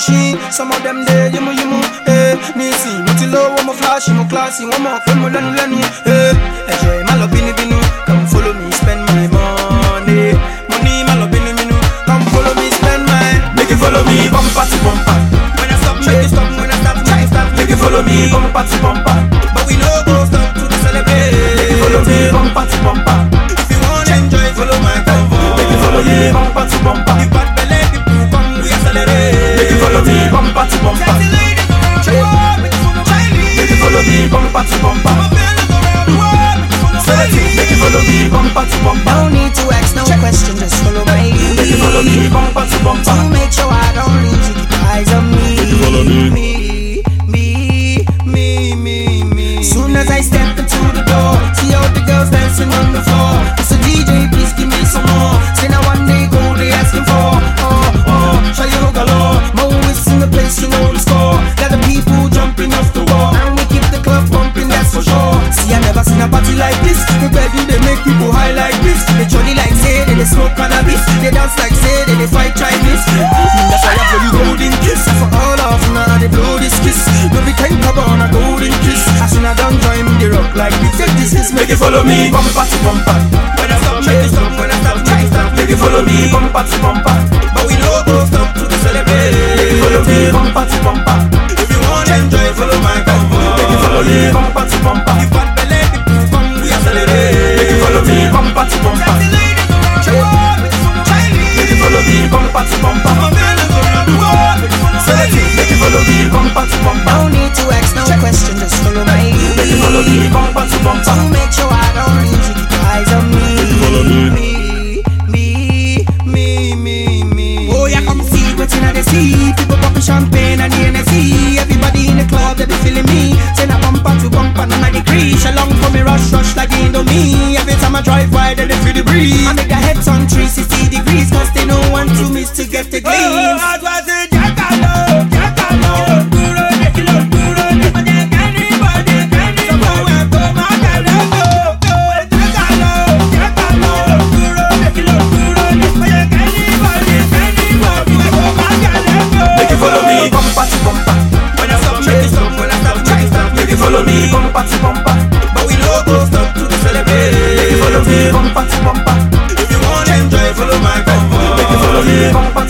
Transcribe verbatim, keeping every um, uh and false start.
machine. Some of them there, you mo, you mo, eh. Nisi, muti low, one more flashy, more classy, one more fun, more lenu, lenu, eh. Enjoy my love, bini, binu. Come follow me, spend my money. Money, my love, bini, binu. Come follow me, spend my. Make you follow me, bumper to bumper. When I stop, make you stop. When I stop, try stop. Make you follow me, bumper to bumper. But we no go stop to celebrate. Make you follow me, bumper to bumper. If you want to enjoy, follow my convoy. Make you follow me, bumper to bumper. The bad belly people come, we accelerate. Make you follow me, bumper to bumper. Make you follow me, bumper to bumper. Make you follow me, bumper to bumper. No need to ask no question, just follow my lead. Make you follow me, bumper to bumper. To make sure I don't lose you, keep eyes on me. Make you follow me. Me, me, me, me, me. Soon as I step into the door, see all the girls dancing on the floor. So D J, please give me some more. Say now one day go, they asking for. Oh, oh, show you galore. Moments in the place, you know the score. Got the people jumping off the wall, and we keep the club bumping, that's for sure. See, I never seen a party like this. The bedroom, they make people high like this. They jolly like say, they, they smoke cannabis. They dance like say, they, they fight Chinese. Mm, that's why I play you golden kiss. For all of now, they blow this kiss. No, we can't cover on a golden kiss. I soon I don't join the rock like this. Take this kiss, Make you follow me, bumper to bumper. when I stop, make you stop. When I stop, try stop. Make you follow me, bumper to bumper. But we no go stop to celebrate. Make you follow me, bumper to bumper. If you want to enjoy, follow my convoy. Make you follow me, bumper to bumper. The bad belly people come, we accelerate. Make you follow me, bumper to bumper. Make you follow me, bumper to bumper. Make you follow me, bumper to bumper. No need to ask no question, just follow my lead. Make you follow me, bumper to bumper. To make sure I don't lose you, keep eyes on me. Me, me, me, me, me. Oh yeah, come see what's in the sea. People popping champagne and the N S E. Everybody in the club, they be feeling me. Say na bumper to bumper, no my degree. Along for me, rush, rush like Indomie. Every time I drive by, they feel the breeze. I make their heads on three sixty degrees, cause they don't want to miss to get the glimpse. Make you follow me, bumper to bumper. When I stop, make you stop. When I stop, try stop. Make you follow me, bumper to bumper. But we no go stop to celebrate. Make you follow me, bumper to bumper. If you want to enjoy, follow my convoy. Make you follow me, bumper